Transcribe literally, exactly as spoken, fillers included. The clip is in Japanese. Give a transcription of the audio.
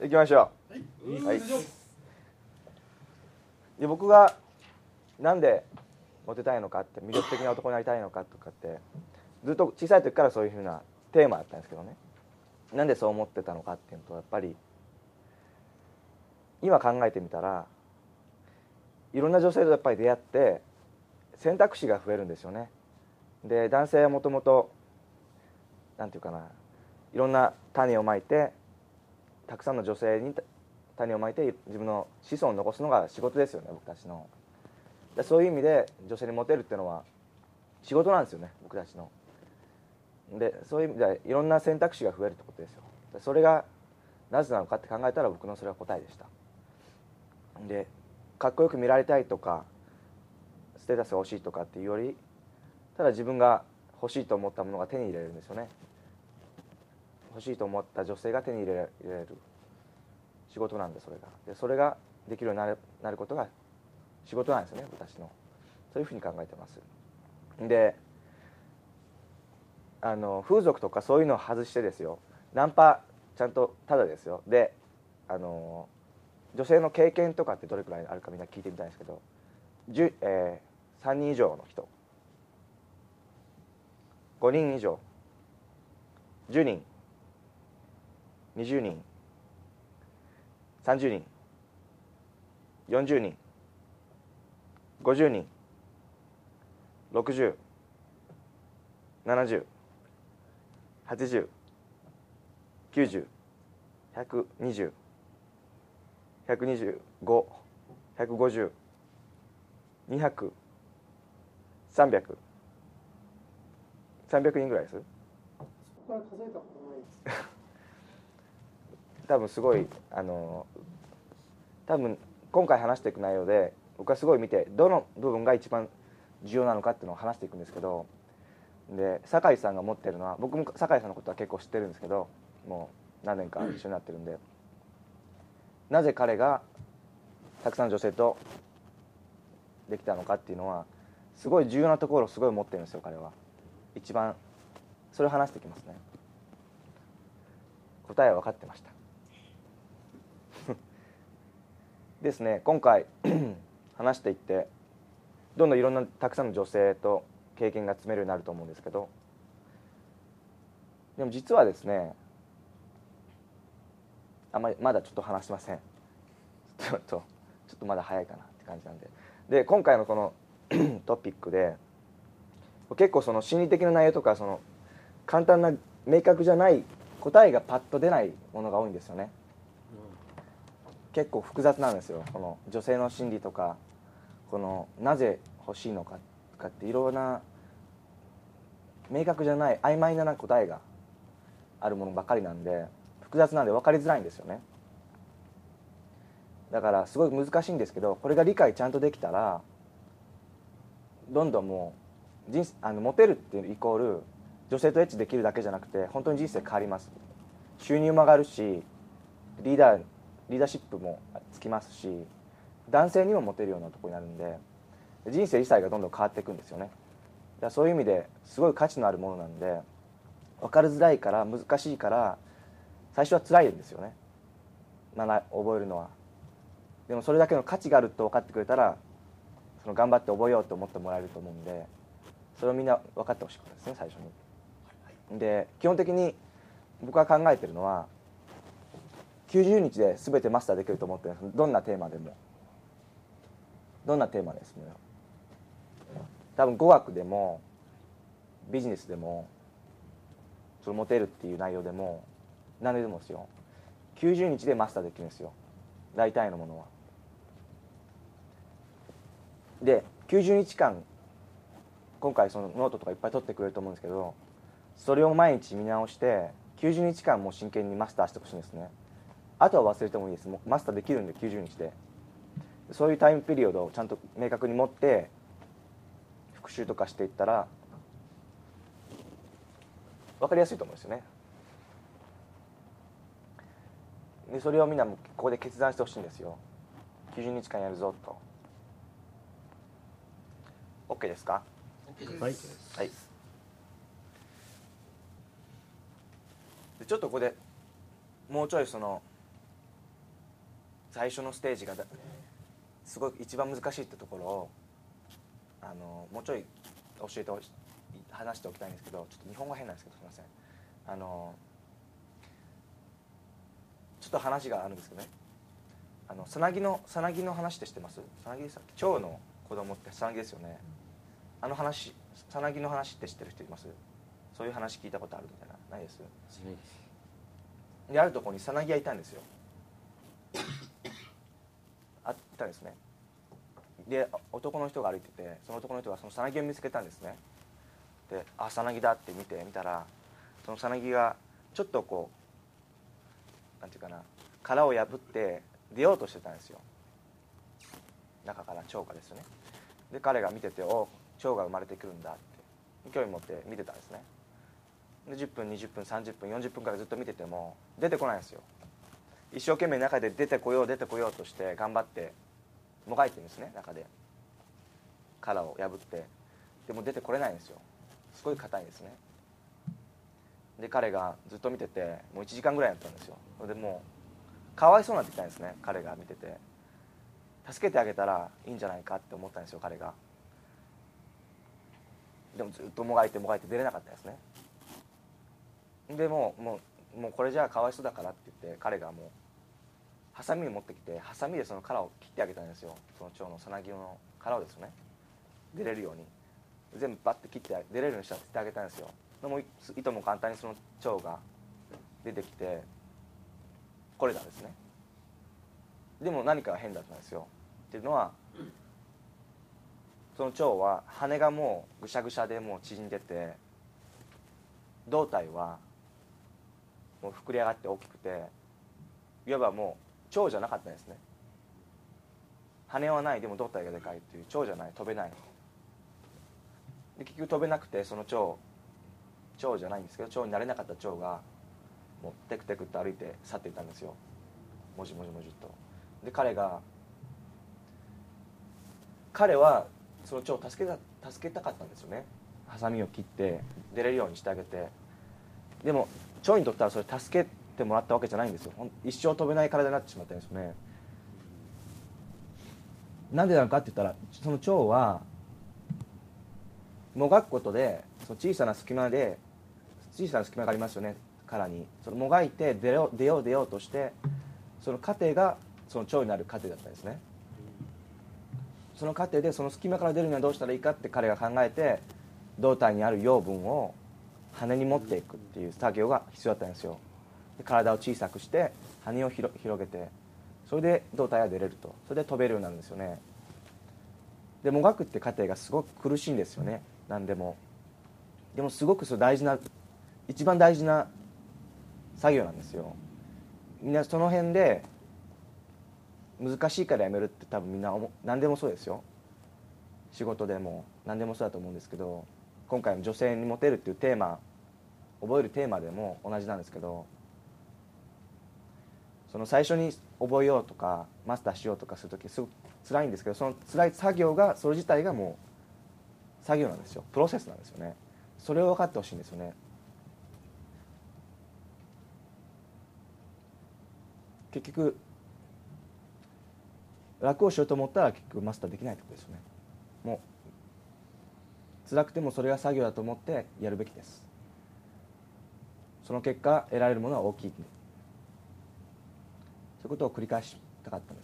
行きましょう。はい、で僕がなんでモテたいのかって、魅力的な男になりたいのかとかってずっと小さい時からそういうふうなテーマだったんですけどね、なんでそう思ってたのかっていうのと、やっぱり今考えてみたら、いろんな女性とやっぱり出会って選択肢が増えるんですよね。で男性はもともとなんていうかな、いろんな種をまいて、たくさんの女性に種をまいて自分の子孫を残すのが仕事ですよね、僕たちの。でそういう意味で女性にモテるっていうのは仕事なんですよね、僕たちの。でそういう意味でいろんな選択肢が増えるってことですよ。でそれがなぜなのかって考えたら、僕のそれは答えでした。でかっこよく見られたいとかステータスが欲しいとかっていうより、ただ自分が欲しいと思ったものが手に入れるんですよね。欲しいと思った女性が手に入れられる仕事なんで、それがでそれができるようになる、なることが仕事なんですよね、私の。そういうふうに考えてます。であの風俗とかそういうのを外してですよ、ナンパちゃんとタダですよ。であの女性の経験とかってどれくらいあるかみんな聞いてみたいんですけど、えー、さんにん以上の人、ごにん以上、じゅうにん、にじゅうにん、さんじゅうにん、よんじゅうにん、ごじゅうにん、ろくじゅう、ななじゅう、はちじゅう、きゅうじゅう、ひゃくにじゅう、ひゃくにじゅうご、ひゃくごじゅう、にひゃく、さんびゃく、さんびゃくにんぐらいです。 そこから数えたことないです。 多分すごいあの多分今回話していく内容で、僕はすごい見てどの部分が一番重要なのかっていうのを話していくんですけど、で酒井さんが持ってるのは、僕も酒井さんのことは結構知ってるんですけど、もう何年か一緒になってるんで、なぜ彼がたくさんの女性とできたのかっていうのは、すごい重要なところをすごい持ってるんですよ、彼は。一番それを話してきますね。答えは分かってましたですね。今回話していってどんどんいろんなたくさんの女性と経験が積めるようになると思うんですけど、でも実はですね、あまりまだちょっと話しません。ちょっとちょっとまだ早いかなって感じなんで。で今回のこのトピックで結構その心理的な内容とか、その簡単な明確じゃない答えがパッと出ないものが多いんですよね。結構複雑なんですよ、この女性の心理とか、このなぜ欲しいのかとかっていろんな明確じゃない曖昧な答えがあるものばかりなんで、複雑なんで分かりづらいんですよね。だからすごい難しいんですけど、これが理解ちゃんとできたら、どんどんもう人あのモテるっていうイコール女性とエッチできるだけじゃなくて、本当に人生変わります。収入も上がるし、リーダーリーダーシップもつきますし、男性にもモテるようなところになるんで、人生自体がどんどん変わっていくんですよね。だからそういう意味ですごい価値のあるものなんで、分かりづらいから難しいから最初は辛いんですよね、覚えるのは。でもそれだけの価値があると分かってくれたら、その頑張って覚えようと思ってもらえると思うんで、それをみんな分かってほしいことですね、最初に。で基本的に僕が考えてるのは、きゅうじゅうにちで全てマスターできると思ってるんです。どんなテーマでもどんなテーマですね。多分語学でもビジネスでも、そのモテるっていう内容でも何でもですよ、きゅうじゅうにちでマスターできるんですよ、大体のものは。できゅうじゅうにちかん、今回そのノートとかいっぱい取ってくれると思うんですけど、それを毎日見直してきゅうじゅうにちかんも真剣にマスターしてほしいんですね。あとは忘れてもいいです。もうマスターできるんで、きゅうじゅうにちで。そういうタイムピリオドをちゃんと明確に持って復習とかしていったら分かりやすいと思うんですよね。でそれをみんなもここで決断してほしいんですよ。きゅうじゅうにちかんやるぞと。 OK ですか？ OK です。 はい。 はい。でちょっとここでもうちょいその最初のステージがだすごい一番難しいってところをあのもうちょい教えてほし話しておきたいんですけど、ちょっと日本語変なんですけどすみません。あのちょっと話があるんですけどね、あのさなぎのさなぎの話って知ってます？さなぎですか？蝶の子供ってさなぎですよね。あの話、さなぎの話って知ってる人います？そういう話聞いたことあるみたいな。ないです？ ないです。 であるところにさなぎがいたんですよ。あったんですね。で男の人が歩いてて、その男の人がそのさなぎを見つけたんですね。で、あ、さなぎだって見てみたら、そのさなぎがちょっとこうなんていうかな、殻を破って出ようとしてたんですよ。中から蝶がですよね。で彼が見てて、お、蝶が生まれてくるんだって興味持って見てたんですね。でじゅっぷんにじゅっぷんさんじゅっぷんよんじゅっぷんからずっと見てても出てこないんですよ。一生懸命中で出てこよう出てこようとして頑張ってもがいてるんですね。中で殻を破って、でも出てこれないんですよ。すごい硬いんですね。で彼がずっと見ててもういちじかんぐらいやったんですよ。でもうかわいそうになってきたんですね。彼が見てて助けてあげたらいいんじゃないかって思ったんですよ、彼が。でもずっともがいてもがいて出れなかったですね。でもうもうもうこれじゃあかわいそうだからって言って彼がもうハサミを持ってきて、ハサミでその殻を切ってあげたんですよ。その蝶のさなぎの殻をですね、出れるように全部バッて切って出れるようにしてあげたんですよ。でもいとも簡単にその蝶が出てきてこれたんですね。でも何かが変だったんですよ。っていうのは、その蝶は羽がもうぐしゃぐしゃでもう縮んでて、胴体はもう膨れ上がって大きくて、いわばもう蝶じゃなかったんですね。羽はない、でも胴体がでかいっていう蝶じゃない、飛べない。で結局飛べなくて、その蝶蝶じゃないんですけど、蝶になれなかった蝶がもうテクテクと歩いて去っていったんですよ。もじもじもじっと。で彼が彼はその蝶を助けた助けたかったんですよね。ハサミを切って出れるようにしてあげて。でも蝶にとったらそれ助けてもらったわけじゃないんですよ。一生飛べない体になってしまったんですよね。なんでなのかって言ったら、その蝶はもがくことで、その小さな隙間で小さな隙間がありますよね、殻に。そのもがいて出よう出よう出ようとして、その過程がその蝶になる過程だったんですね。その過程でその隙間から出るにはどうしたらいいかって彼が考えて、胴体にある養分を羽に持っていくっていう作業が必要だったんですよ。で体を小さくして羽を広げて、それで胴体が出れると。それで飛べるようになるんですよね。でもがくって過程がすごく苦しいんですよね、何でも。でもすごくそれ大事な、一番大事な作業なんですよ。みんなその辺で難しいからやめるって多分みんな何でもそうですよ。仕事でも何でもそうだと思うんですけど、今回の女性にモテるっていうテーマ、覚えるテーマでも同じなんですけど、その最初に覚えようとかマスターしようとかするときすごく辛いんですけど、その辛い作業が、それ自体がもう作業なんですよ。プロセスなんですよね。それを分かってほしいんですよね。結局楽をしようと思ったら結局マスターできないってことですよね。もう辛くてもそれが作業だと思ってやるべきです。その結果得られるものは大きい。そういうことを繰り返したかったんです。